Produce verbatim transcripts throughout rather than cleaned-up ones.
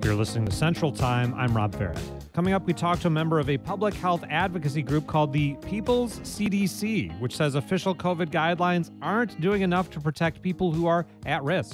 You're listening to Central Time. I'm Rob Farrett. Coming up, we talk to a member of a public health advocacy group called the People's C D C, which says official COVID guidelines aren't doing enough to protect people who are at risk.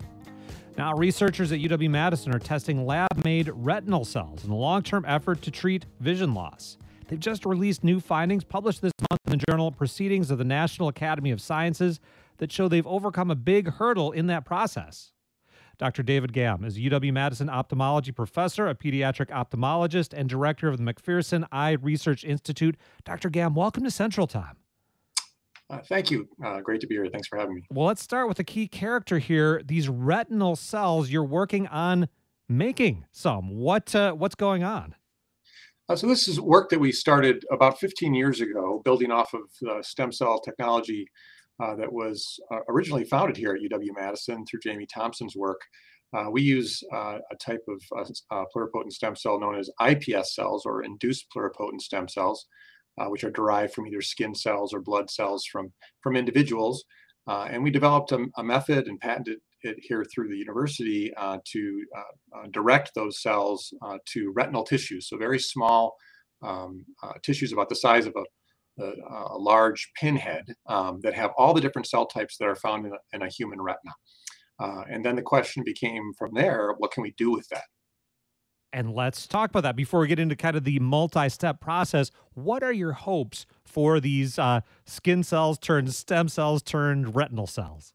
Now, researchers at U W-Madison are testing lab-made retinal cells in a long-term effort to treat vision loss. They've just released new findings published this month in the journal Proceedings of the National Academy of Sciences that show they've overcome a big hurdle in that process. Doctor David Gamm is U W-Madison ophthalmology professor, a pediatric ophthalmologist, and director of the McPherson Eye Research Institute. Doctor Gamm, welcome to Central Time. Uh, thank you. Uh, great to be here. Thanks for having me. Well, let's start with a key character here. These retinal cells, you're working on making some. What uh, what's going on? Uh, so this is work that we started about fifteen years ago, building off of uh, stem cell technology uh, that was uh, originally founded here at U W-Madison through Jamie Thompson's work. Uh, we use uh, a type of uh, uh, pluripotent stem cell known as I P S cells, or induced pluripotent stem cells, uh, which are derived from either skin cells or blood cells from, from individuals. Uh, and we developed a, a method and patented it here through the university uh, to uh, uh, direct those cells uh, to retinal tissues. So very small um, uh, tissues about the size of a, a, a large pinhead um, that have all the different cell types that are found in a, in a human retina. Uh, and then the question became from there, what can we do with that? And let's talk about that before we get into kind of the multi-step process. What are your hopes for these uh, skin cells turned stem cells turned retinal cells?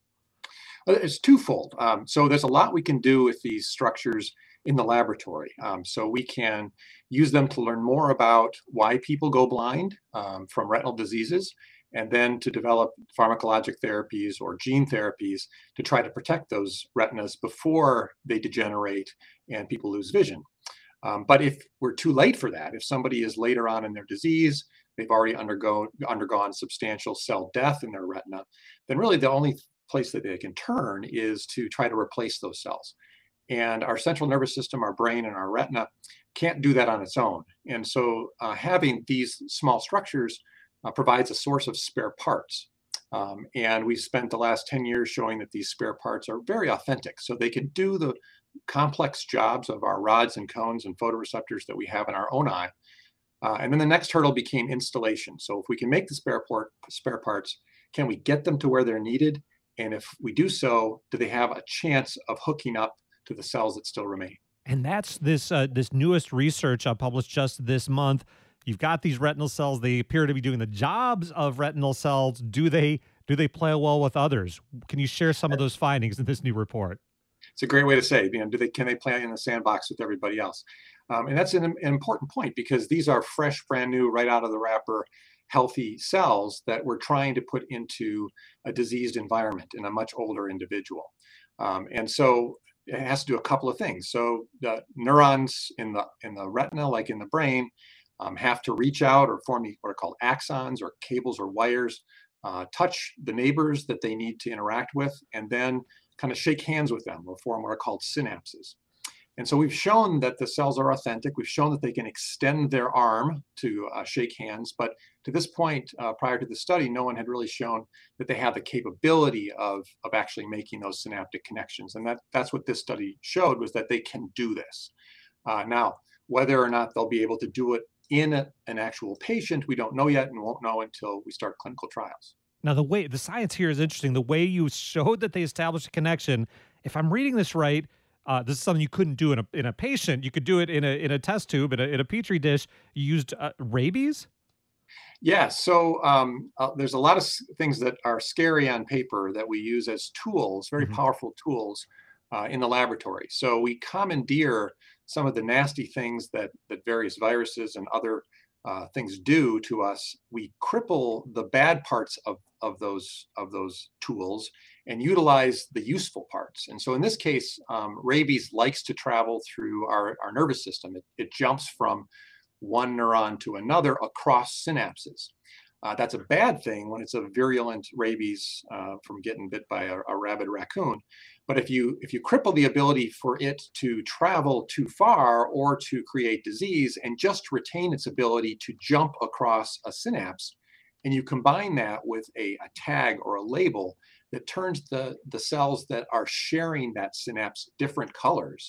It's twofold. Um, so there's a lot we can do with these structures in the laboratory. Um, so we can use them to learn more about why people go blind um, from retinal diseases, and then to develop pharmacologic therapies or gene therapies to try to protect those retinas before they degenerate and people lose vision. Um, but if we're too late for that, if somebody is later on in their disease, they've already undergo, undergone substantial cell death in their retina, then really the only place that they can turn is to try to replace those cells. And our central nervous system, our brain, and our retina can't do that on its own. And so uh, having these small structures uh, provides a source of spare parts. Um, and we've spent the last ten years showing that these spare parts are very authentic. So they can do the complex jobs of our rods and cones and photoreceptors that we have in our own eye. Uh, and then the next hurdle became installation. So if we can make the spare, port, spare parts, can we get them to where they're needed? And if we do so, do they have a chance of hooking up to the cells that still remain? And that's this uh, this newest research uh, published just this month. You've got these retinal cells. They appear to be doing the jobs of retinal cells. Do they do they play well with others? Can you share some of those findings in this new report? It's a great way to say, you know, do they can they play in the sandbox with everybody else? Um, and that's an, an important point, because these are fresh, brand new, right out of the wrapper, healthy cells that we're trying to put into a diseased environment in a much older individual. Um, and so it has to do a couple of things. So the neurons in the in the retina, like in the brain, um, have to reach out or form what are called axons or cables or wires, uh, touch the neighbors that they need to interact with, and then kind of shake hands with them or form what are called synapses. And so we've shown that the cells are authentic. We've shown that they can extend their arm to uh, shake hands. But to this point, uh, prior to the study, no one had really shown that they have the capability of, of actually making those synaptic connections. And that, that's what this study showed, was that they can do this. Uh, now, whether or not they'll be able to do it in a, an actual patient, we don't know yet, and won't know until we start clinical trials. Now, the way the science here is interesting. The way you showed that they established a connection, if I'm reading this right, Uh, this is something you couldn't do in a in a patient. You could do it in a in a test tube, in a, in a petri dish. You used uh, rabies? Yeah, so um, uh, there's a lot of s- things that are scary on paper that we use as tools, very Hmm. powerful tools uh, in the laboratory. So we commandeer some of the nasty things that, that various viruses and other uh, things do to us. We cripple the bad parts of, of those of those tools and utilize the useful parts. And so in this case, um, rabies likes to travel through our, our nervous system. It, it jumps from one neuron to another across synapses. Uh, that's a bad thing when it's a virulent rabies uh, from getting bit by a, a rabid raccoon. But if you if you cripple the ability for it to travel too far or to create disease and just retain its ability to jump across a synapse, and you combine that with a, a tag or a label that turns the, the cells that are sharing that synapse different colors,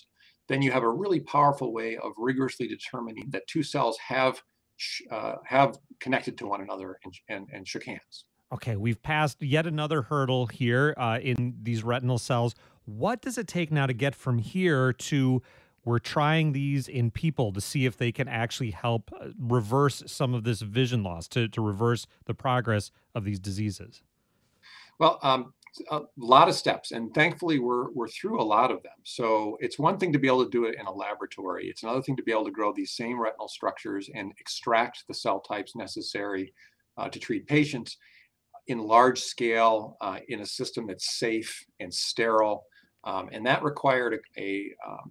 then you have a really powerful way of rigorously determining that two cells have uh, have connected to one another and, and, and shook hands. Okay, we've passed yet another hurdle here uh, in these retinal cells. What does it take now to get from here to we're trying these in people to see if they can actually help reverse some of this vision loss, to, to reverse the progress of these diseases? Well, um, a lot of steps, and thankfully we're we're through a lot of them. So it's one thing to be able to do it in a laboratory. It's another thing to be able to grow these same retinal structures and extract the cell types necessary uh, to treat patients in large scale uh, in a system that's safe and sterile. Um, and that required a, a, um,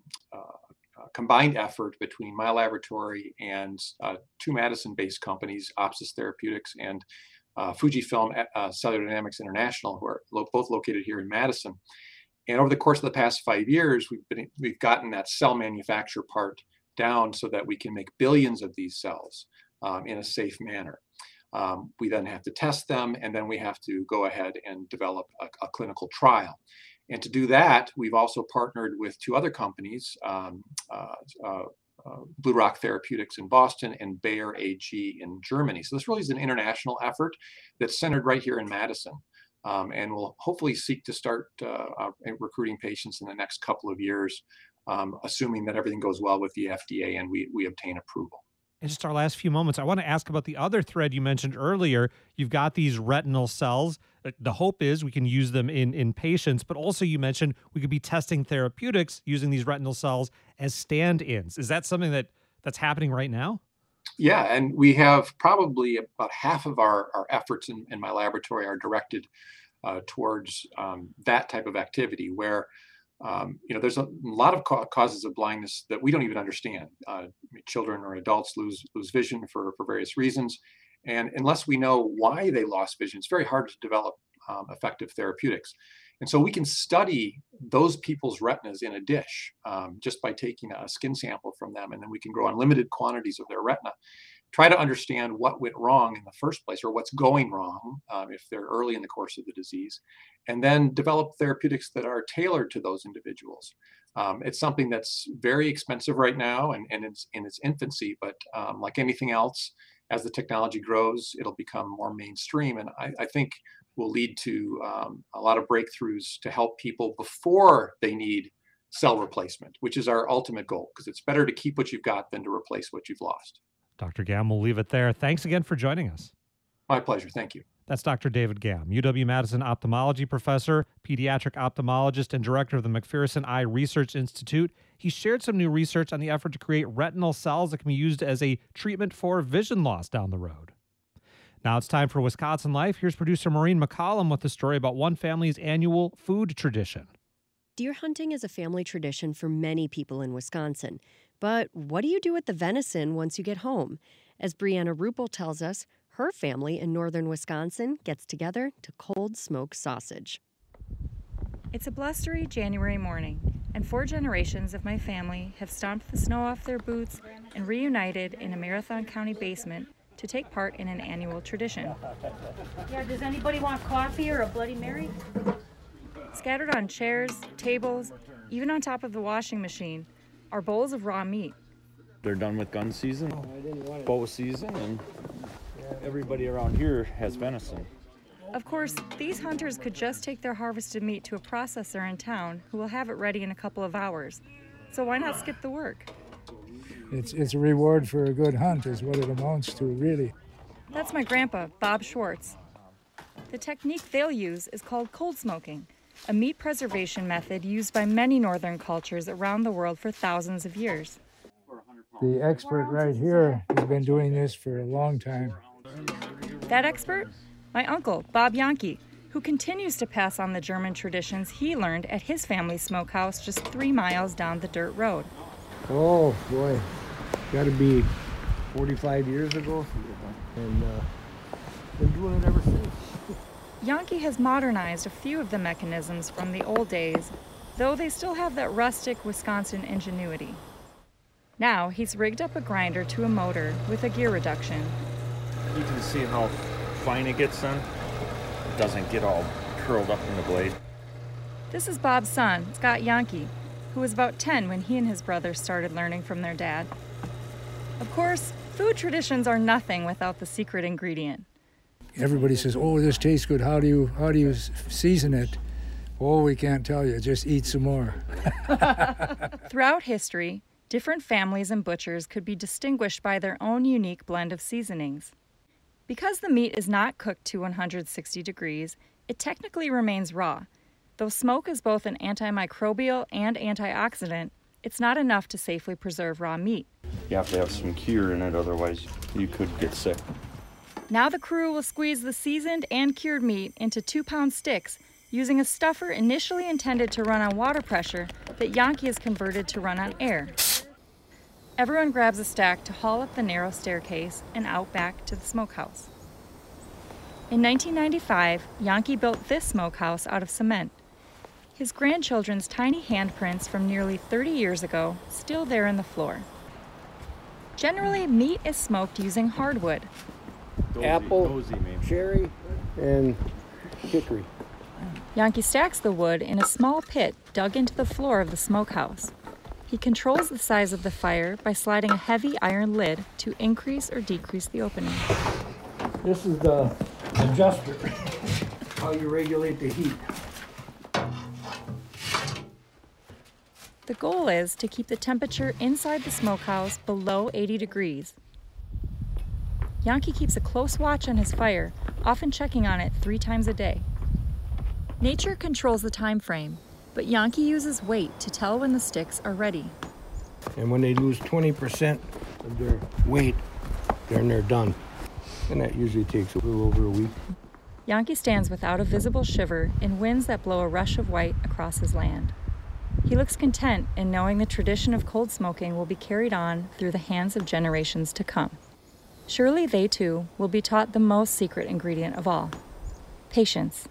a combined effort between my laboratory and uh, two Madison-based companies, Opsis Therapeutics and uh, Fujifilm uh, Cellular Dynamics International, who are lo- both located here in Madison. And over the course of the past five years, we've been we've gotten that cell manufacture part down so that we can make billions of these cells um, in a safe manner. Um, we then have to test them, and then we have to go ahead and develop a, a clinical trial. And to do that, we've also partnered with two other companies, um, uh, uh, uh, Blue Rock Therapeutics in Boston and Bayer A G in Germany. So this really is an international effort that's centered right here in Madison. Um, and we'll hopefully seek to start uh, uh, recruiting patients in the next couple of years, um, assuming that everything goes well with the F D A and we, we obtain approval. In just our last few moments, I want to ask about the other thread you mentioned earlier. You've got these retinal cells. The hope is we can use them in, in patients, but also you mentioned we could be testing therapeutics using these retinal cells as stand-ins. Is that something that, that's happening right now? Yeah, and we have probably about half of our, our efforts in, in my laboratory are directed uh, towards um, that type of activity where Um, you know, there's a lot of ca- causes of blindness that we don't even understand. Uh, children or adults lose lose vision for, for various reasons. And unless we know why they lost vision, it's very hard to develop um, effective therapeutics. And so we can study those people's retinas in a dish um, just by taking a skin sample from them. And then we can grow unlimited quantities of their retina, try to understand what went wrong in the first place or what's going wrong um, if they're early in the course of the disease, and then develop therapeutics that are tailored to those individuals. Um, it's something that's very expensive right now and, and it's in its infancy, but um, like anything else, as the technology grows, it'll become more mainstream. And I, I think will lead to um, a lot of breakthroughs to help people before they need cell replacement, which is our ultimate goal, because it's better to keep what you've got than to replace what you've lost. Doctor Gamm, we'll leave it there. Thanks again for joining us. My pleasure. Thank you. That's Doctor David Gamm, U W-Madison ophthalmology professor, pediatric ophthalmologist, and director of the McPherson Eye Research Institute. He shared some new research on the effort to create retinal cells that can be used as a treatment for vision loss down the road. Now it's time for Wisconsin Life. Here's producer Maureen McCollum with the story about one family's annual food tradition. Deer hunting is a family tradition for many people in Wisconsin. But what do you do with the venison once you get home? As Brianna Ruppel tells us, her family in northern Wisconsin gets together to cold smoke sausage. It's a blustery January morning, and four generations of my family have stomped the snow off their boots and reunited in a Marathon County basement to take part in an annual tradition. Yeah, does anybody want coffee or a Bloody Mary? Scattered on chairs, tables, even on top of the washing machine, are bowls of raw meat. They're done with gun season, bow season, and everybody around here has venison. Of course, these hunters could just take their harvested meat to a processor in town who will have it ready in a couple of hours. So why not skip the work? It's, it's a reward for a good hunt is what it amounts to, really. That's my grandpa, Bob Schwartz. The technique they'll use is called cold smoking, a meat preservation method used by many northern cultures around the world for thousands of years. The expert right here has been doing this for a long time. That expert? My uncle, Bob Yankee, who continues to pass on the German traditions he learned at his family's smokehouse just three miles down the dirt road. Oh, boy. Got to be forty-five years ago, and uh, been doing it ever since. Yankee has modernized a few of the mechanisms from the old days, though they still have that rustic Wisconsin ingenuity. Now he's rigged up a grinder to a motor with a gear reduction. You can see how fine it gets then. It doesn't get all curled up in the blade. This is Bob's son, Scott Yankee, who was about ten when he and his brother started learning from their dad. Of course, food traditions are nothing without the secret ingredient. Everybody says, "Oh, this tastes good. How do you how do you s- season it?" "Oh, we can't tell you. Just eat some more." Throughout history, different families and butchers could be distinguished by their own unique blend of seasonings. Because the meat is not cooked to one hundred sixty degrees, it technically remains raw. Though smoke is both an antimicrobial and antioxidant, it's not enough to safely preserve raw meat. You have to have some cure in it, otherwise you could get sick. Now the crew will squeeze the seasoned and cured meat into two-pound sticks using a stuffer initially intended to run on water pressure that Yankee has converted to run on air. Everyone grabs a stack to haul up the narrow staircase and out back to the smokehouse. In nineteen ninety-five, Yankee built this smokehouse out of cement. His grandchildren's tiny handprints from nearly thirty years ago still there in the floor. Generally, meat is smoked using hardwood. Dozy, Apple, dozy, maybe. cherry, and hickory. Yankee stacks the wood in a small pit dug into the floor of the smokehouse. He controls the size of the fire by sliding a heavy iron lid to increase or decrease the opening. This is the adjuster, how you regulate the heat. The goal is to keep the temperature inside the smokehouse below eighty degrees. Yankee keeps a close watch on his fire, often checking on it three times a day. Nature controls the time frame, but Yankee uses weight to tell when the sticks are ready. And when they lose twenty percent of their weight, then they're done. And that usually takes a little over a week. Yankee stands without a visible shiver in winds that blow a rush of white across his land. He looks content in knowing the tradition of cold smoking will be carried on through the hands of generations to come. Surely they too will be taught the most secret ingredient of all: patience.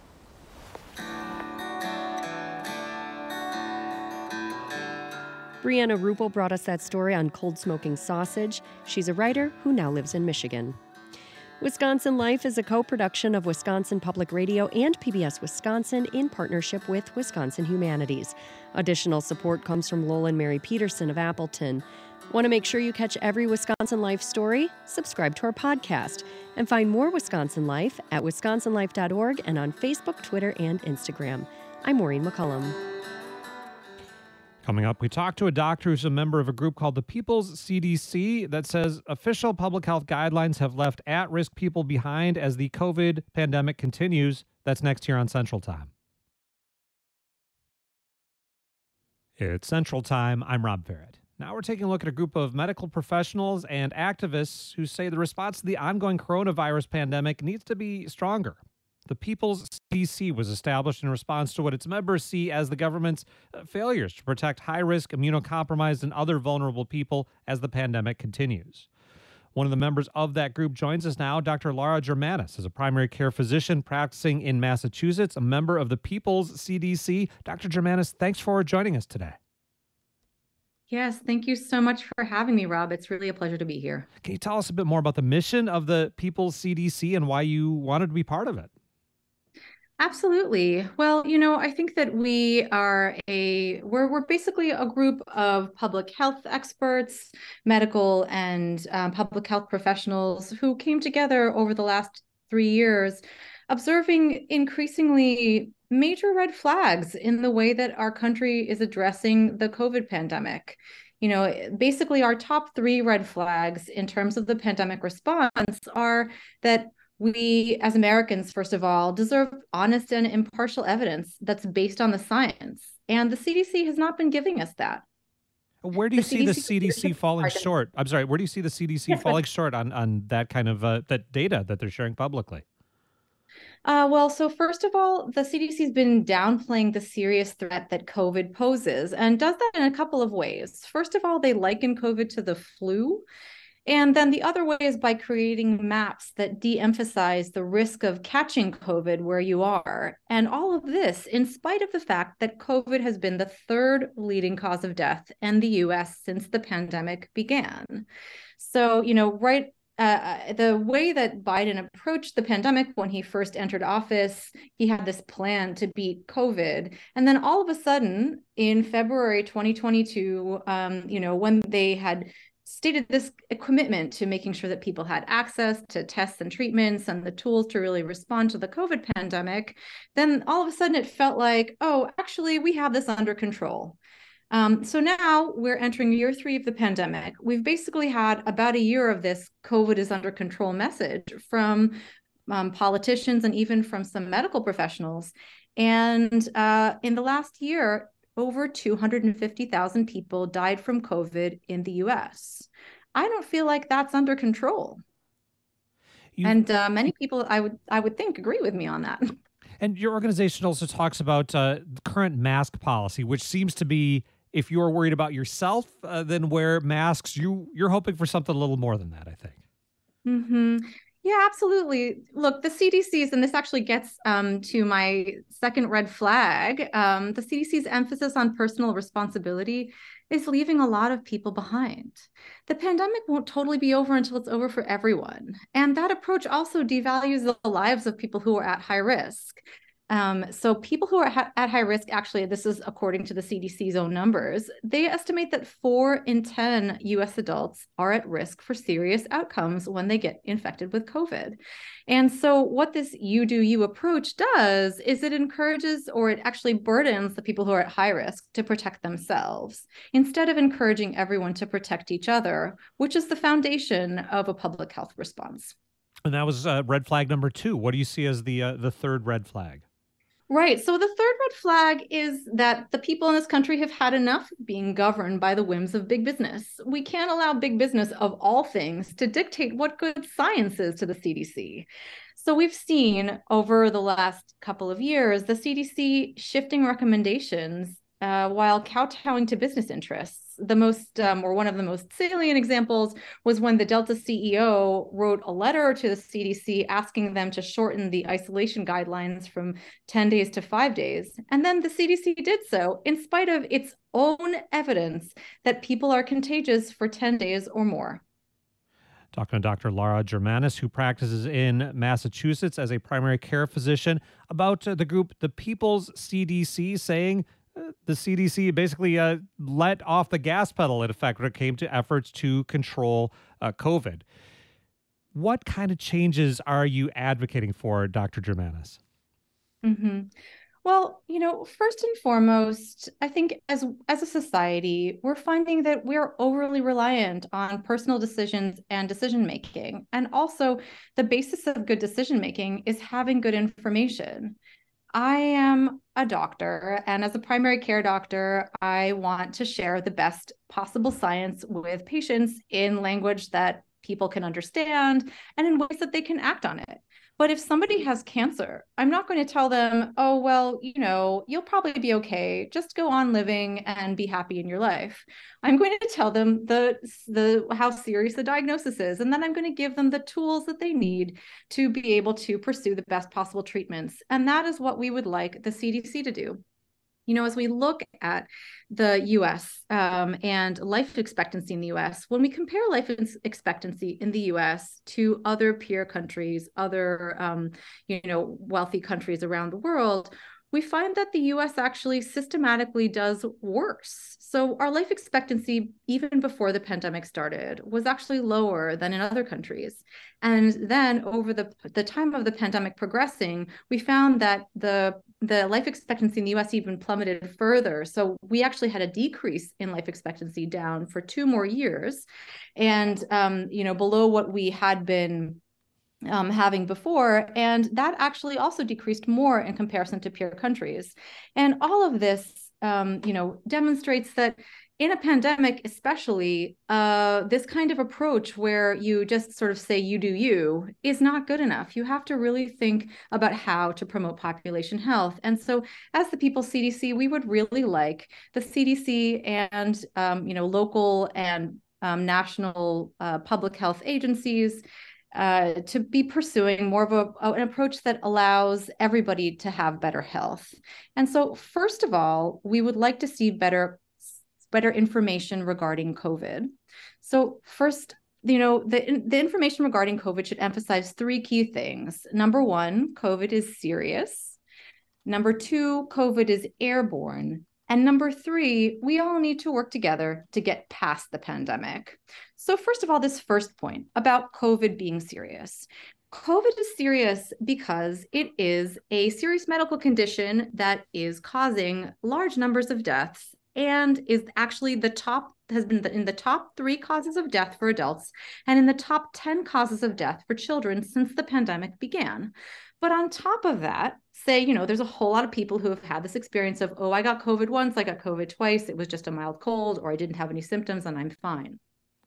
Brianna Rupel brought us that story on cold smoking sausage. She's a writer who now lives in Michigan. Wisconsin Life is a co-production of Wisconsin Public Radio and P B S Wisconsin in partnership with Wisconsin Humanities. Additional support comes from Lowell and Mary Peterson of Appleton. Want to make sure you catch every Wisconsin Life story? Subscribe to our podcast and find more Wisconsin Life at wisconsin life dot org and on Facebook, Twitter, and Instagram. I'm Maureen McCullum. Coming up, we talk to a doctor who's a member of a group called the People's C D C that says official public health guidelines have left at-risk people behind as the COVID pandemic continues. That's next here on Central Time. It's Central Time. I'm Rob Barrett. Now we're taking a look at a group of medical professionals and activists who say the response to the ongoing coronavirus pandemic needs to be stronger. The People's C D C was established in response to what its members see as the government's failures to protect high-risk, immunocompromised, and other vulnerable people as the pandemic continues. One of the members of that group joins us now. Doctor Laura Germanis is a primary care physician practicing in Massachusetts, a member of the People's C D C. Doctor Germanis, thanks for joining us today. Yes, thank you so much for having me, Rob. It's really a pleasure to be here. Can you tell us a bit more about the mission of the People's C D C and why you wanted to be part of it? Absolutely. Well, you know, I think that we are a, we're, we're basically a group of public health experts, medical and um, public health professionals who came together over the last three years, observing increasingly major red flags in the way that our country is addressing the COVID pandemic. You know, basically our top three red flags in terms of the pandemic response are that we, as Americans, first of all, deserve honest and impartial evidence that's based on the science. And the C D C has not been giving us that. Where do you The see C D C the C D C falling short? I'm sorry, where do you see the C D C Yes, falling short on, on that kind of uh, that data that they're sharing publicly? Uh, well, so first of all, the C D C has been downplaying the serious threat that COVID poses and does that in a couple of ways. First of all, they liken COVID to the flu. And then the other way is by creating maps that de-emphasize the risk of catching COVID where you are. And all of this, in spite of the fact that COVID has been the third leading cause of death in the U S since the pandemic began. So, you know, right uh, the way that Biden approached the pandemic when he first entered office, he had this plan to beat COVID. And then all of a sudden, in February twenty twenty-two, um, you know, when they had stated this commitment to making sure that people had access to tests and treatments and the tools to really respond to the COVID pandemic, then all of a sudden it felt like, oh, actually, we have this under control. Um, so now we're entering year three of the pandemic. We've basically had about a year of this COVID is under control message from um, politicians and even from some medical professionals. And uh, in the last year, over two hundred fifty thousand people died from COVID in the U S. I don't feel like that's under control. You, and uh, many people, I would, I would think, agree with me on that. And your organization also talks about uh, the current mask policy, which seems to be, if you're worried about yourself, uh, then wear masks. You, you're hoping for something a little more than that, I think. Mm-hmm. Yeah, absolutely. Look, the C D C's, and this actually gets um, to my second red flag, um, the C D C's emphasis on personal responsibility is leaving a lot of people behind. The pandemic won't totally be over until it's over for everyone. And that approach also devalues the lives of people who are at high risk. Um, so people who are ha- at high risk, actually, this is according to the C D C's own numbers, they estimate that four in ten U S adults are at risk for serious outcomes when they get infected with COVID. And so what this you do you approach does is it encourages, or it actually burdens the people who are at high risk to protect themselves, instead of encouraging everyone to protect each other, which is the foundation of a public health response. And that was uh, red flag number two. What do you see as the uh, the third red flag? Right. So the third red flag is that the people in this country have had enough of being governed by the whims of big business. We can't allow big business, of all things, to dictate what good science is to the C D C. So we've seen over the last couple of years, the C D C shifting recommendations uh, while kowtowing to business interests. The most, um, or one of the most salient examples was when the Delta C E O wrote a letter to the C D C asking them to shorten the isolation guidelines from ten days to five days. And then the C D C did so in spite of its own evidence that people are contagious for ten days or more. Talking to Doctor Laura Germanis, who practices in Massachusetts as a primary care physician, about uh, the group, the People's C D C, saying the C D C basically uh, let off the gas pedal, in effect, when it came to efforts to control uh, COVID. What kind of changes are you advocating for, Doctor Germanis? Mm-hmm. Well, you know, first and foremost, I think as as a society, we're finding that we're overly reliant on personal decisions and decision making. And also, the basis of good decision making is having good information. I am a doctor, and as a primary care doctor, I want to share the best possible science with patients in language that people can understand and in ways that they can act on it. But if somebody has cancer, I'm not going to tell them, oh, well, you know, you'll probably be okay. Just go on living and be happy in your life. I'm going to tell them the, the how serious the diagnosis is. And then I'm going to give them the tools that they need to be able to pursue the best possible treatments. And that is what we would like the C D C to do. You know, as we look at the U S um, and life expectancy in the U S, when we compare life expectancy in the U S to other peer countries, other, um, you know, wealthy countries around the world, we find that the U S actually systematically does worse. So our life expectancy, even before the pandemic started, was actually lower than in other countries. And then over the, the time of the pandemic progressing, we found that the, the life expectancy in the U S even plummeted further. So we actually had a decrease in life expectancy down for two more years. And, um, you know, below what we had been Um, having before, and that actually also decreased more in comparison to peer countries. And all of this, um, you know, demonstrates that in a pandemic, especially, uh, this kind of approach where you just sort of say you do you is not good enough. You have to really think about how to promote population health. And so as the People's C D C, we would really like the C D C and, um, you know, local and um, national uh, public health agencies Uh, to be pursuing more of a, an approach that allows everybody to have better health. And so, first of all, we would like to see better, better information regarding COVID. So first, you know, the, the information regarding COVID should emphasize three key things. Number one, COVID is serious. Number two, COVID is airborne. And number three, we all need to work together to get past the pandemic. So first of all, this first point about COVID being serious. COVID is serious because it is a serious medical condition that is causing large numbers of deaths and is actually the top, has been in the top three causes of death for adults and in the top ten causes of death for children since the pandemic began. But on top of that, say, you know, there's a whole lot of people who have had this experience of, oh, I got COVID once, I got COVID twice, it was just a mild cold, or I didn't have any symptoms and I'm fine.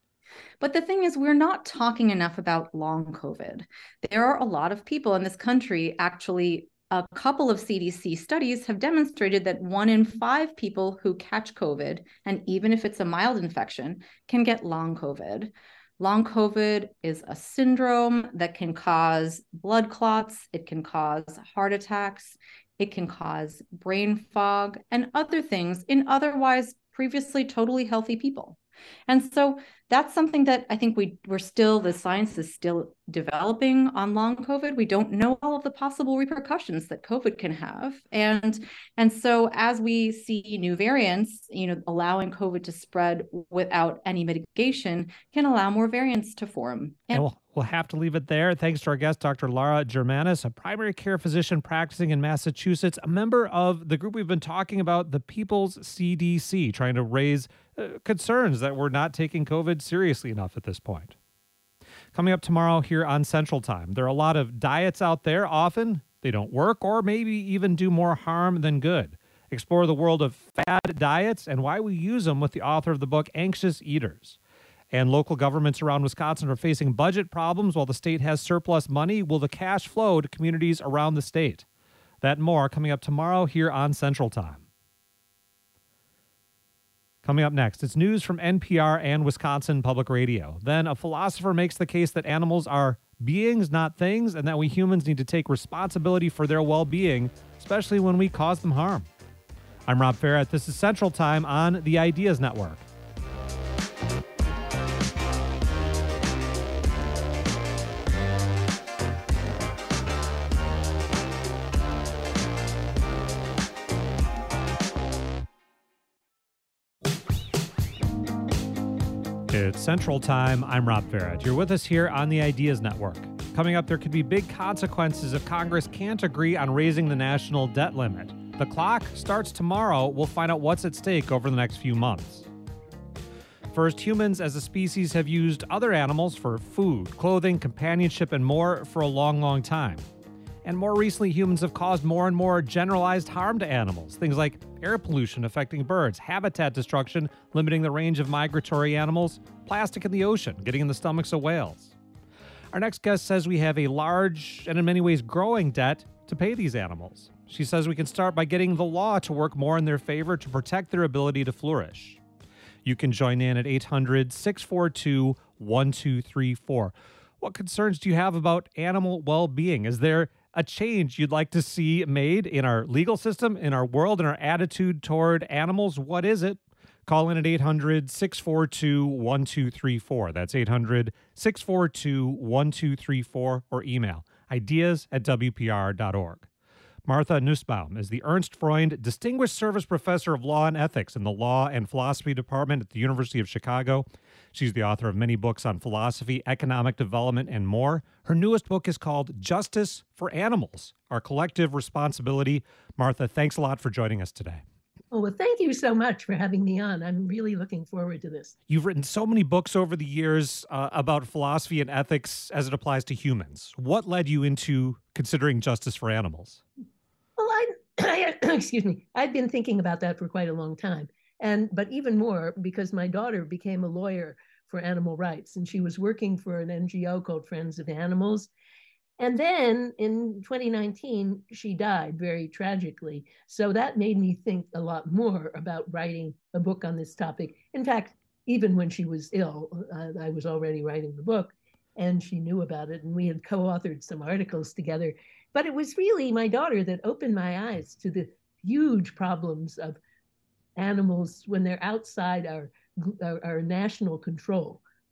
But the thing is, we're not talking enough about long COVID. There are a lot of people in this country, actually, a couple of C D C studies have demonstrated that one in five people who catch COVID, and even if it's a mild infection, can get long COVID. Long COVID is a syndrome that can cause blood clots, it can cause heart attacks, it can cause brain fog, and other things in otherwise previously totally healthy people. And so that's something that I think we, we're still, the science is still developing on long COVID. We don't know all of the possible repercussions that COVID can have. And, and so as we see new variants, you know, allowing COVID to spread without any mitigation can allow more variants to form. And, and we'll, we'll have to leave it there. Thanks to our guest, Doctor Laura Germanis, a primary care physician practicing in Massachusetts, a member of the group we've been talking about, the People's C D C, trying to raise uh, concerns that we're not taking COVID seriously enough at this point. Coming up tomorrow here on Central Time, there are a lot of diets out there. Often they don't work or maybe even do more harm than good. Explore the world of fad diets and why we use them with the author of the book, Anxious Eaters. And local governments around Wisconsin are facing budget problems while the state has surplus money. Will the cash flow to communities around the state? That and more coming up tomorrow here on Central Time. Coming up next, it's news from N P R and Wisconsin Public Radio. Then a philosopher makes the case that animals are beings, not things, and that we humans need to take responsibility for their well-being, especially when we cause them harm. I'm Rob Ferret. This is Central Time on the Ideas Network. It's Central Time. I'm Rob Ferret. You're with us here on the Ideas Network. Coming up, there could be big consequences if Congress can't agree on raising the national debt limit. The clock starts tomorrow. We'll find out what's at stake over the next few months. First, humans as a species have used other animals for food, clothing, companionship, and more for a long, long time. And more recently, humans have caused more and more generalized harm to animals. Things like air pollution affecting birds, habitat destruction limiting the range of migratory animals, plastic in the ocean getting in the stomachs of whales. Our next guest says we have a large and in many ways growing debt to pay these animals. She says we can start by getting the law to work more in their favor to protect their ability to flourish. You can join in at eight hundred, six four two, one two three four. What concerns do you have about animal well-being? Is there a change you'd like to see made in our legal system, in our world, in our attitude toward animals? What is it? Call in at eight hundred, six four two, one two three four. That's eight hundred, six four two, one two three four, or email ideas at w p r dot org. Martha Nussbaum is the Ernst Freund Distinguished Service Professor of Law and Ethics in the Law and Philosophy Department at the University of Chicago. She's the author of many books on philosophy, economic development, and more. Her newest book is called Justice for Animals, Our Collective Responsibility. Martha, thanks a lot for joining us today. Oh, well, thank you so much for having me on. I'm really looking forward to this. You've written so many books over the years uh, about philosophy and ethics as it applies to humans. What led you into considering justice for animals? Well, I, I excuse me, I've been thinking about that for quite a long time. And but even more because my daughter became a lawyer for animal rights, and she was working for an N G O called Friends of Animals. And then in twenty nineteen, she died very tragically. So that made me think a lot more about writing a book on this topic. In fact, even when she was ill, uh, I was already writing the book, and she knew about it, and we had co-authored some articles together. But it was really my daughter that opened my eyes to the huge problems of animals when they're outside our, our, our national control,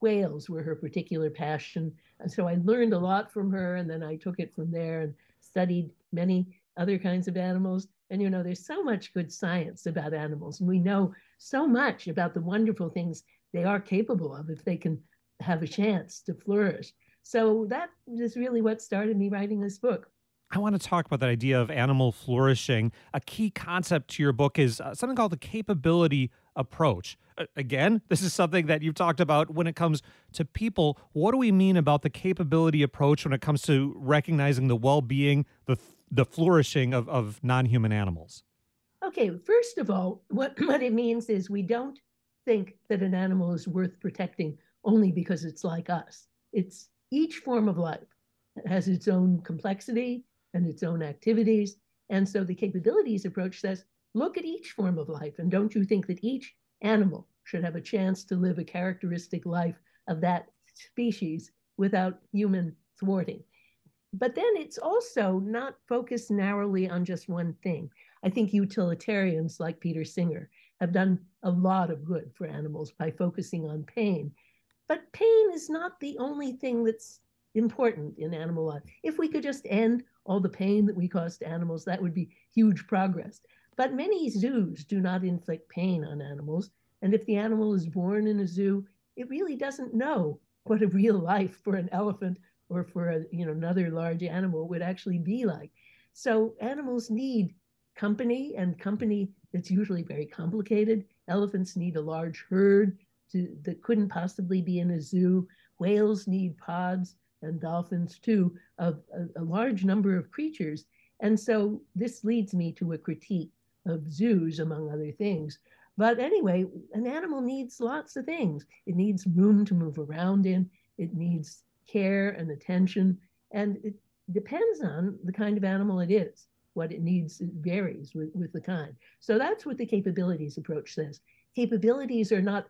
whales were her particular passion. And so I learned a lot from her, and then I took it from there and studied many other kinds of animals. And, you know, there's so much good science about animals, and we know so much about the wonderful things they are capable of if they can have a chance to flourish. So that is really what started me writing this book. I want to talk about that idea of animal flourishing. A key concept to your book is uh, something called the capability approach. Uh, again, this is something that you've talked about when it comes to people. What do we mean about the capability approach when it comes to recognizing the well-being, the, the flourishing of, of non-human animals? Okay, first of all, what, what it means is we don't think that an animal is worth protecting only because it's like us. It's each form of life has its own complexity and its own activities. And so the capabilities approach says, look at each form of life, and don't you think that each animal should have a chance to live a characteristic life of that species without human thwarting? But then it's also not focused narrowly on just one thing. I think utilitarians like Peter Singer have done a lot of good for animals by focusing on pain. But pain is not the only thing that's important in animal life. If we could just end all the pain that we cause to animals, that would be huge progress. But many zoos do not inflict pain on animals. And if the animal is born in a zoo, it really doesn't know what a real life for an elephant or for a, you know, another large animal would actually be like. So animals need company, and company that's usually very complicated. Elephants need a large herd to, that couldn't possibly be in a zoo. Whales need pods, and dolphins too, of a, a large number of creatures. And so this leads me to a critique of zoos, among other things. But anyway, an animal needs lots of things. It needs room to move around in. It needs care and attention. And it depends on the kind of animal it is. What it needs, it varies with, with the kind. So that's what the capabilities approach says. Capabilities are not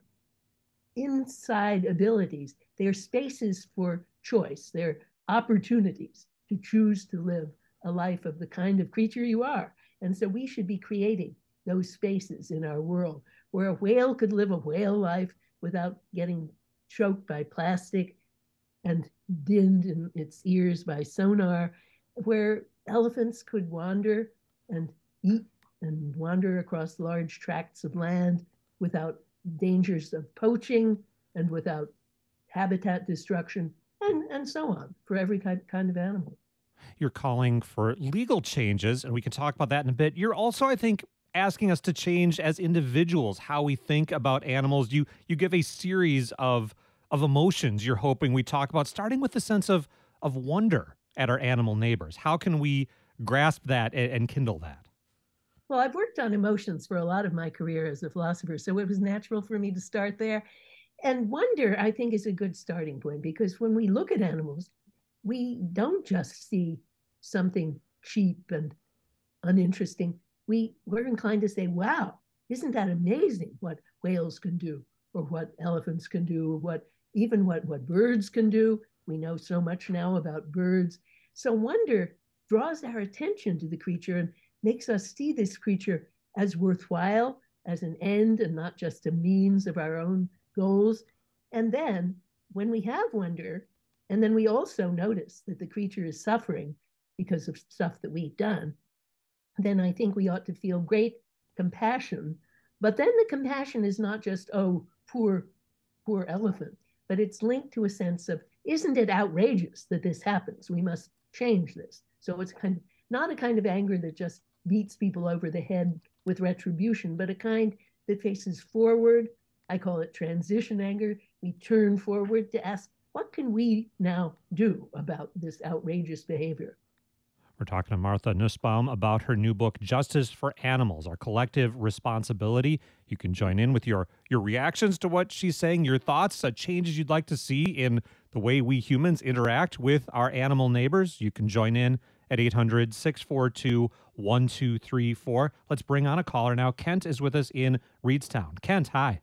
inside abilities. They're spaces for choice. They're opportunities to choose to live a life of the kind of creature you are. And so we should be creating those spaces in our world where a whale could live a whale life without getting choked by plastic and dinned in its ears by sonar, where elephants could wander and eat and wander across large tracts of land without dangers of poaching and without habitat destruction, and, and so on, for every kind, kind of animal. You're calling for legal changes, and we can talk about that in a bit. You're also, I think, asking us to change as individuals how we think about animals. You you give a series of of emotions you're hoping we talk about, starting with the sense of of wonder at our animal neighbors. How can we grasp that and, and kindle that? Well, I've worked on emotions for a lot of my career as a philosopher, so it was natural for me to start there. And wonder, I think, is a good starting point, because when we look at animals, we don't just see something cheap and uninteresting. We, we're inclined to say, wow, isn't that amazing what whales can do, or what elephants can do, or what even what, what birds can do. We know so much now about birds. So wonder draws our attention to the creature and makes us see this creature as worthwhile, as an end and not just a means of our own goals. And then when we have wonder, and then we also notice that the creature is suffering because of stuff that we've done, then I think we ought to feel great compassion. But then the compassion is not just, oh, poor, poor elephant, but it's linked to a sense of, isn't it outrageous that this happens? We must change this. So it's kind of not a kind of anger that just beats people over the head with retribution, but a kind that faces forward. I call it transition anger. We turn forward to ask, what can we now do about this outrageous behavior? We're talking to Martha Nussbaum about her new book, Justice for Animals, Our Collective Responsibility. You can join in with your, your reactions to what she's saying, your thoughts, uh, changes you'd like to see in the way we humans interact with our animal neighbors. You can join in at eight hundred, six four two, one two three four. Let's bring on a caller now. Kent is with us in Reedstown. Kent, hi.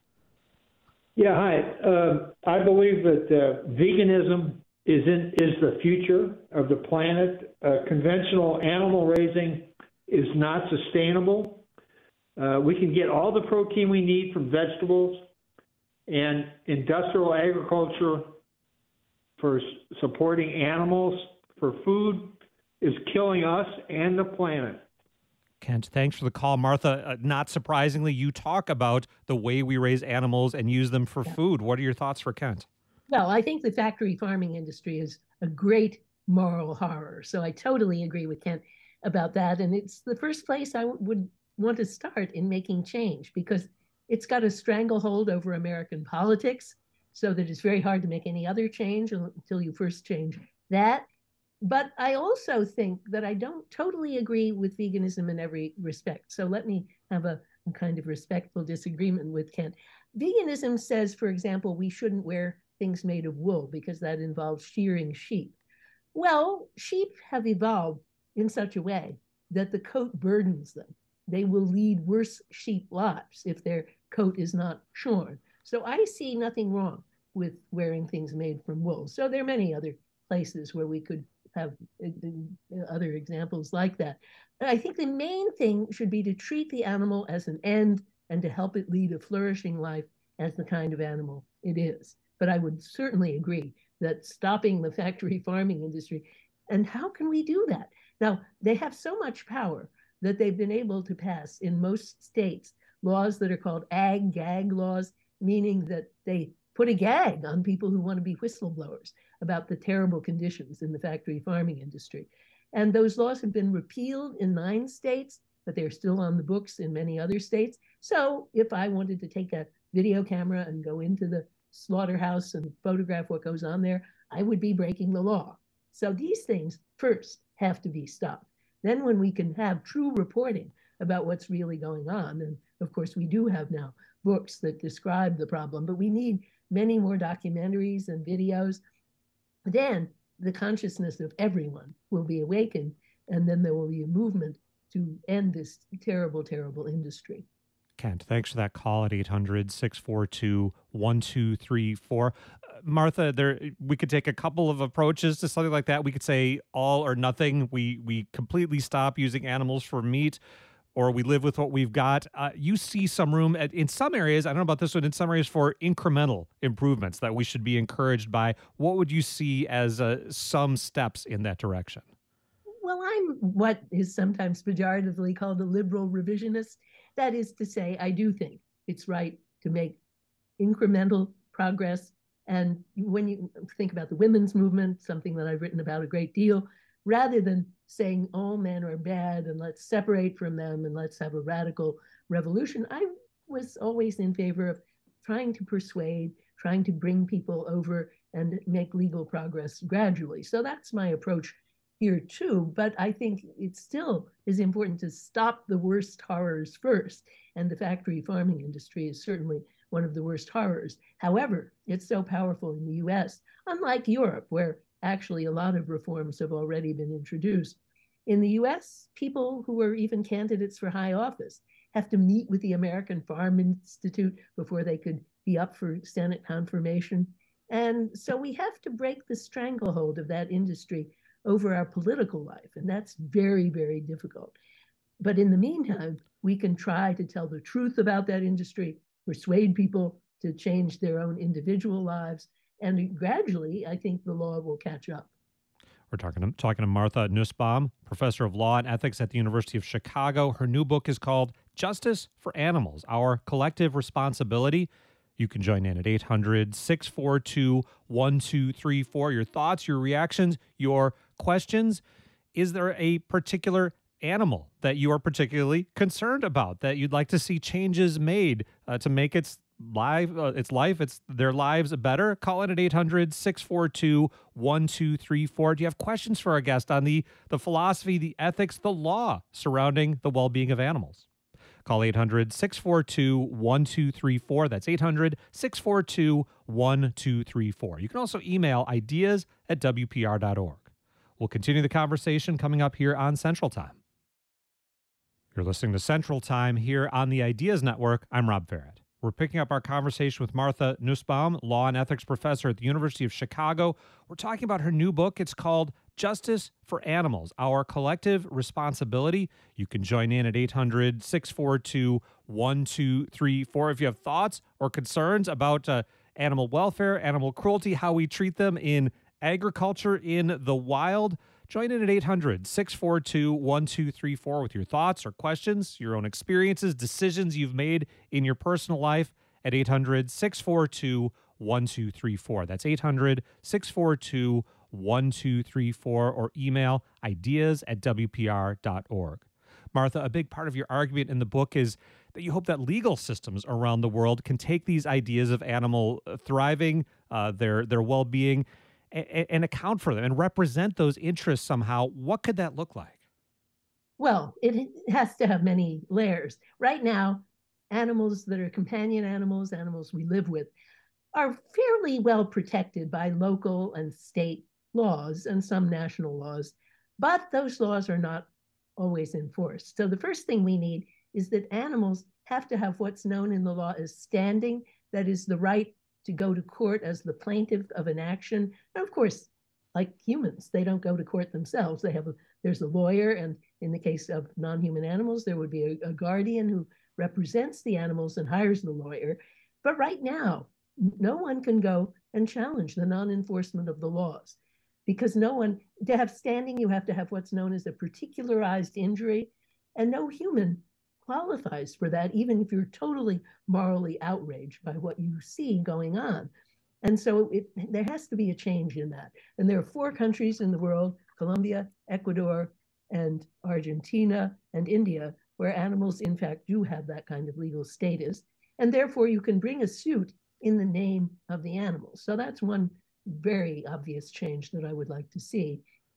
Yeah, hi. Uh, I believe that uh, veganism is in is the future of the planet. Uh, conventional animal raising is not sustainable. Uh, we can get all the protein we need from vegetables, And industrial agriculture for s- supporting animals for food is killing us and the planet. Kent, thanks for the call. Martha, uh, not surprisingly, you talk about the way we raise animals and use them for food. What are your thoughts for Kent? Well, I think the factory farming industry is a great moral horror. So I totally agree with Kent about that. And it's the first place I w- would want to start in making change because it's got a stranglehold over American politics so that it's very hard to make any other change until you first change that. But I also think that I don't totally agree with veganism in every respect. So let me have a kind of respectful disagreement with Kent. Veganism says, for example, we shouldn't wear things made of wool because that involves shearing sheep. Well, sheep have evolved in such a way that the coat burdens them. They will lead worse sheep lives if their coat is not shorn. So I see nothing wrong with wearing things made from wool. So there are many other places where we could have other examples like that. But I think the main thing should be to treat the animal as an end and to help it lead a flourishing life as the kind of animal it is. But I would certainly agree that stopping the factory farming industry, and how can we do that? Now, they have so much power that they've been able to pass in most states laws that are called ag-gag laws, meaning that they put a gag on people who want to be whistleblowers about the terrible conditions in the factory farming industry. And those laws have been repealed in nine states, but they're still on the books in many other states. So if I wanted to take a video camera and go into the slaughterhouse and photograph what goes on there, I would be breaking the law. So these things first have to be stopped. Then when we can have true reporting about what's really going on, and of course we do have now books that describe the problem, but we need many more documentaries and videos, then the consciousness of everyone will be awakened, and then there will be a movement to end this terrible, terrible industry. Kent, thanks for that call at eight hundred, six four two, one two three four. Uh, Martha, there we could take a couple of approaches to something like that. We could say all or nothing. We we completely stop using animals for meat, or we live with what we've got. Uh, you see some room at, in some areas, I don't know about this one, in some areas for incremental improvements that we should be encouraged by. What would you see as uh, some steps in that direction? Well, I'm what is sometimes pejoratively called a liberal revisionist. That is to say, I do think it's right to make incremental progress. And when you think about the women's movement, something that I've written about a great deal, rather than saying all men are bad and let's separate from them and let's have a radical revolution, I was always in favor of trying to persuade, trying to bring people over and make legal progress gradually. So that's my approach here too, but I think it still is important to stop the worst horrors first. And the factory farming industry is certainly one of the worst horrors. However, it's so powerful in the U S, unlike Europe, where actually a lot of reforms have already been introduced. In the U S, people who are even candidates for high office have to meet with the American Farm Institute before they could be up for Senate confirmation. And so we have to break the stranglehold of that industry over our political life. And that's very, very difficult. But in the meantime, we can try to tell the truth about that industry, persuade people to change their own individual lives. And gradually, I think the law will catch up. We're talking to, talking to Martha Nussbaum, professor of law and ethics at the University of Chicago. Her new book is called Justice for Animals, Our Collective Responsibility. You can join in at eight hundred, six four two, one two three four. Your thoughts, your reactions, your questions. Is there a particular animal that you are particularly concerned about, that you'd like to see changes made uh, to make its life, uh, its life, its their lives better? Call in at eight hundred, six four two, one two three four. Do you have questions for our guest on the, the philosophy, the ethics, the law surrounding the well-being of animals? Call eight hundred, six four two, one two three four. That's eight hundred, six four two, one two three four. You can also email ideas at W P R dot org. We'll continue the conversation coming up here on Central Time. You're listening to Central Time here on the Ideas Network. I'm Rob Barrett. We're picking up our conversation with Martha Nussbaum, law and ethics professor at the University of Chicago. We're talking about her new book. It's called Justice for Animals, Our Collective Responsibility. You can join in at eight hundred, six four two, one two three four if you have thoughts or concerns about uh, animal welfare, animal cruelty, how we treat them in agriculture in the wild. Join in at eight hundred, six four two, one two three four with your thoughts or questions, your own experiences, decisions you've made in your personal life at eight hundred, six four two, one two three four. That's eight hundred, six four two, one two three four or email ideas at w p r dot org. Martha, a big part of your argument in the book is that you hope that legal systems around the world can take these ideas of animal thriving, uh, their their well-being, and, and account for them and represent those interests somehow. What could that look like? Well, it has to have many layers. Right now, animals that are companion animals, animals we live with, are fairly well protected by local and state laws and some national laws, but those laws are not always enforced. So the first thing we need is that animals have to have what's known in the law as standing, that is the right to go to court as the plaintiff of an action. And of course, like humans, they don't go to court themselves. They have a, there's a lawyer, and in the case of non-human animals, there would be a, a guardian who represents the animals and hires the lawyer. But right now, no one can go and challenge the non-enforcement of the laws, because no one, to have standing, you have to have what's known as a particularized injury, and no human qualifies for that, even if you're totally morally outraged by what you see going on. And so it, there has to be a change in that. And there are four countries in the world, Colombia, Ecuador, and Argentina, and India, where animals, in fact, do have that kind of legal status. And therefore, you can bring a suit in the name of the animals. So that's one very obvious change that I would like to see.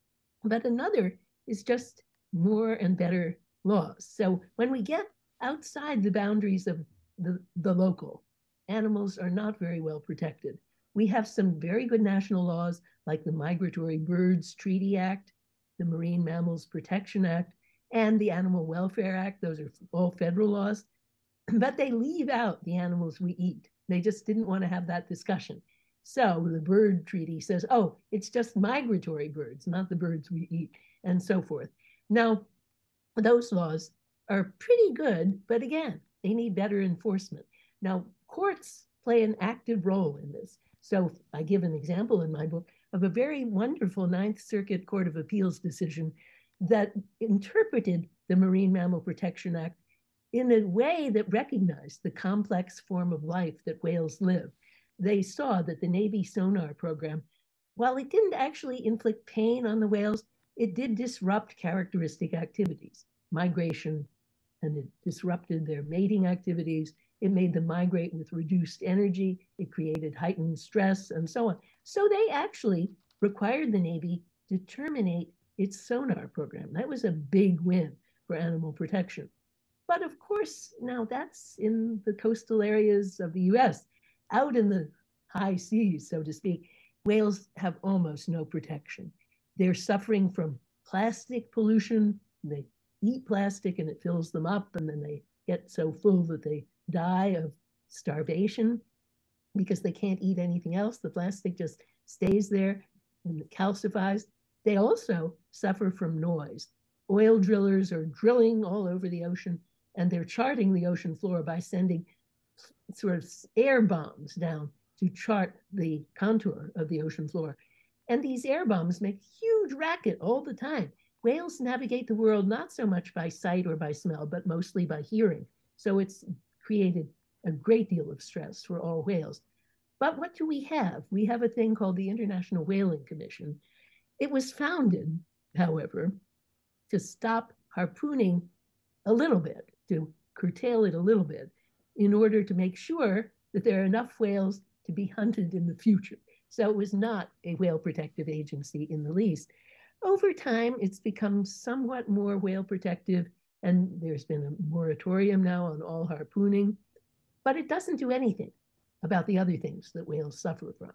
But another is just more and better laws. So when we get outside the boundaries of the, the local, animals are not very well protected. We have some very good national laws like the Migratory Birds Treaty Act, the Marine Mammals Protection Act, and the Animal Welfare Act. Those are all federal laws, but they leave out the animals we eat. They just didn't want to have that discussion. So the bird treaty says, oh, it's just migratory birds, not the birds we eat, and so forth. Now, those laws are pretty good, but again, they need better enforcement. Now, courts play an active role in this. So I give an example in my book of a very wonderful Ninth Circuit Court of Appeals decision that interpreted the Marine Mammal Protection Act in a way that recognized the complex form of life that whales live. They saw that the Navy sonar program, while it didn't actually inflict pain on the whales, it did disrupt characteristic activities, migration, and it disrupted their mating activities. It made them migrate with reduced energy. It created heightened stress and so on. So they actually required the Navy to terminate its sonar program. That was a big win for animal protection. But of course, now that's in the coastal areas of the U S. Out in the high seas, so to speak, whales have almost no protection. They're suffering from plastic pollution. They eat plastic and it fills them up, and then they get so full that they die of starvation because they can't eat anything else. The plastic just stays there and it calcifies. They also suffer from noise. Oil drillers are drilling all over the ocean, and they're charting the ocean floor by sending sort of air bombs down to chart the contour of the ocean floor. And these air bombs make huge racket all the time. Whales navigate the world not so much by sight or by smell, but mostly by hearing. So it's created a great deal of stress for all whales. But what do we have? We have a thing called the International Whaling Commission. It was founded, however, to stop harpooning a little bit, to curtail it a little bit, in order to make sure that there are enough whales to be hunted in the future. So it was not a whale protective agency in the least. Over time, it's become somewhat more whale protective, and there's been a moratorium now on all harpooning, but it doesn't do anything about the other things that whales suffer from.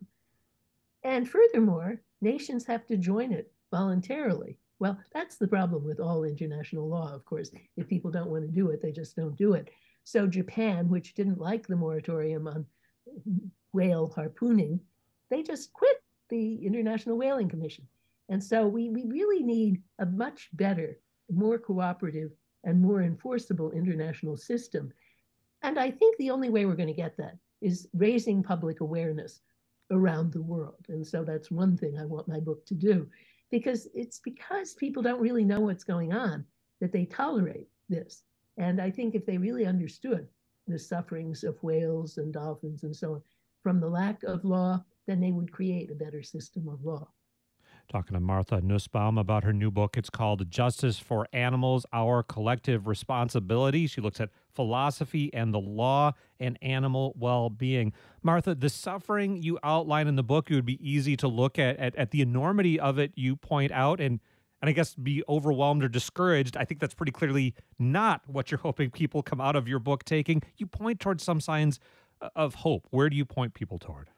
And furthermore, nations have to join it voluntarily. Well, that's the problem with all international law, of course. If people don't want to do it, they just don't do it. So Japan, which didn't like the moratorium on whale harpooning, they just quit the International Whaling Commission. And so we, we really need a much better, more cooperative, and more enforceable international system. And I think the only way we're going to get that is raising public awareness around the world. And so that's one thing I want my book to do, because it's because people don't really know what's going on that they tolerate this. And I think if they really understood the sufferings of whales and dolphins and so on from the lack of law, then they would create a better system of law. Talking to Martha Nussbaum about her new book. It's called Justice for Animals, Our Collective Responsibility. She looks at philosophy and the law and animal well-being. Martha, the suffering you outline in the book, it would be easy to look at, at, at the enormity of it you point out and, and I guess be overwhelmed or discouraged. I think that's pretty clearly not what you're hoping people come out of your book taking. You point towards some signs of hope. Where do you point people toward?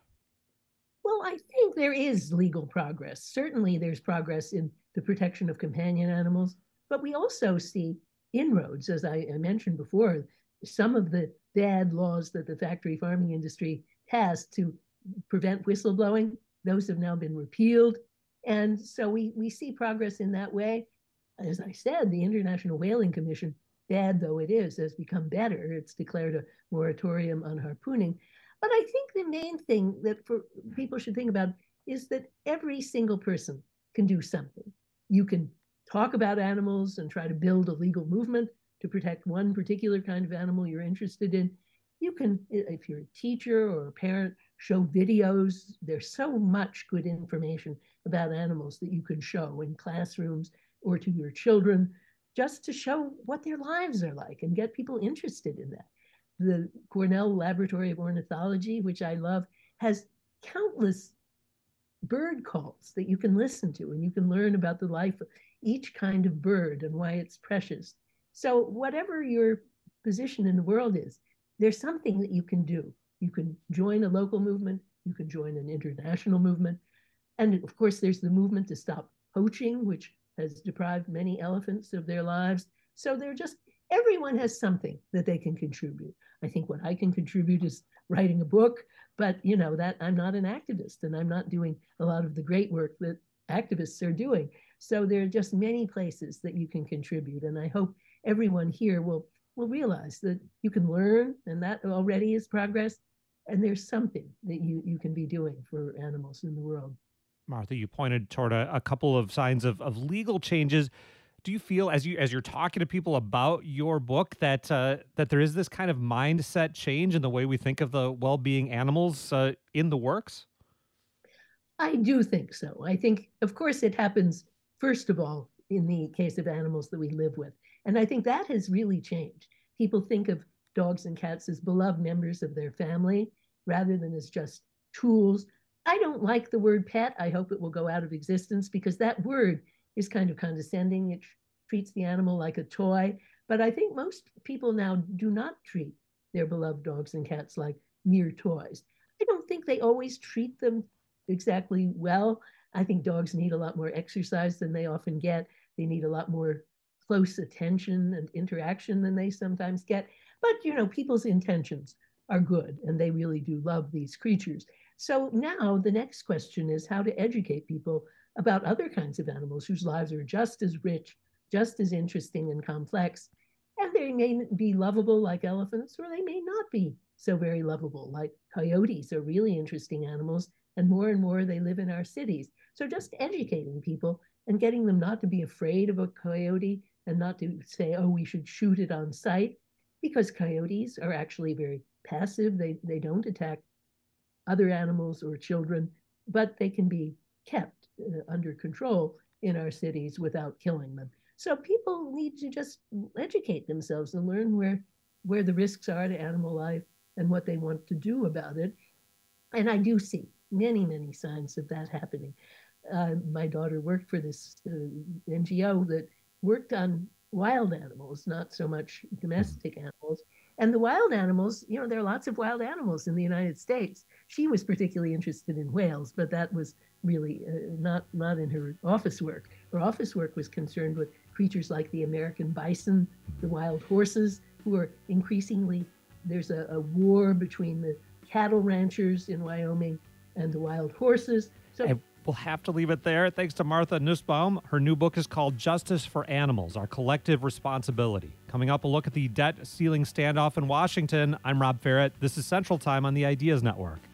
Well, I think there is legal progress. Certainly there's progress in the protection of companion animals, but we also see inroads, as I, I mentioned before, some of the bad laws that the factory farming industry has to prevent whistleblowing, those have now been repealed. And so we, we see progress in that way. As I said, the International Whaling Commission, bad though it is, has become better. It's declared a moratorium on harpooning. But I think the main thing that for people should think about is that every single person can do something. You can talk about animals and try to build a legal movement to protect one particular kind of animal you're interested in. You can, if you're a teacher or a parent, show videos. There's so much good information about animals that you can show in classrooms or to your children, just to show what their lives are like and get people interested in that. The Cornell Laboratory of Ornithology, which I love, has countless bird calls that you can listen to, and you can learn about the life of each kind of bird and why it's precious. So whatever your position in the world is, there's something that you can do. You can join a local movement, you can join an international movement, and of course there's the movement to stop poaching, which has deprived many elephants of their lives. So they're just, everyone has something that they can contribute. I think what I can contribute is writing a book, but you know that I'm not an activist and I'm not doing a lot of the great work that activists are doing. So there are just many places that you can contribute. And I hope everyone here will, will realize that you can learn, and that already is progress. And there's something that you, you can be doing for animals in the world. Martha, you pointed toward a, a couple of signs of, of legal changes. Do you feel, as you as you're talking to people about your book, that uh, that there is this kind of mindset change in the way we think of the well-being animals uh, in the works? I do think so. I think, of course, it happens first of all in the case of animals that we live with, and I think that has really changed. People think of dogs and cats as beloved members of their family rather than as just tools. I don't like the word pet. I hope it will go out of existence because that word is kind of condescending. It treats the animal like a toy. But I think most people now do not treat their beloved dogs and cats like mere toys. I don't think they always treat them exactly well. I think dogs need a lot more exercise than they often get. They need a lot more close attention and interaction than they sometimes get. But, you know, people's intentions are good and they really do love these creatures. So now the next question is how to educate people about other kinds of animals whose lives are just as rich, just as interesting and complex. And they may be lovable like elephants, or they may not be so very lovable. Like coyotes are really interesting animals, and more and more they live in our cities. So just educating people and getting them not to be afraid of a coyote and not to say, oh, we should shoot it on sight, because coyotes are actually very passive. They, they don't attack other animals or children, but they can be kept uh, under control in our cities without killing them. So people need to just educate themselves and learn where, where the risks are to animal life and what they want to do about it. And I do see many, many signs of that happening. Uh, my daughter worked for this uh, N G O that worked on wild animals, not so much domestic animals. And the wild animals, you know, there are lots of wild animals in the United States. She was particularly interested in whales, but that was really uh, not, not in her office work. Her office work was concerned with creatures like the American bison, the wild horses, who are increasingly, there's a, a war between the cattle ranchers in Wyoming and the wild horses. So And We'll have to leave it there. Thanks to Martha Nussbaum. Her new book is called Justice for Animals, Our Collective Responsibility. Coming up, a look at the debt ceiling standoff in Washington. I'm Rob Ferrett. This is Central Time on the Ideas Network.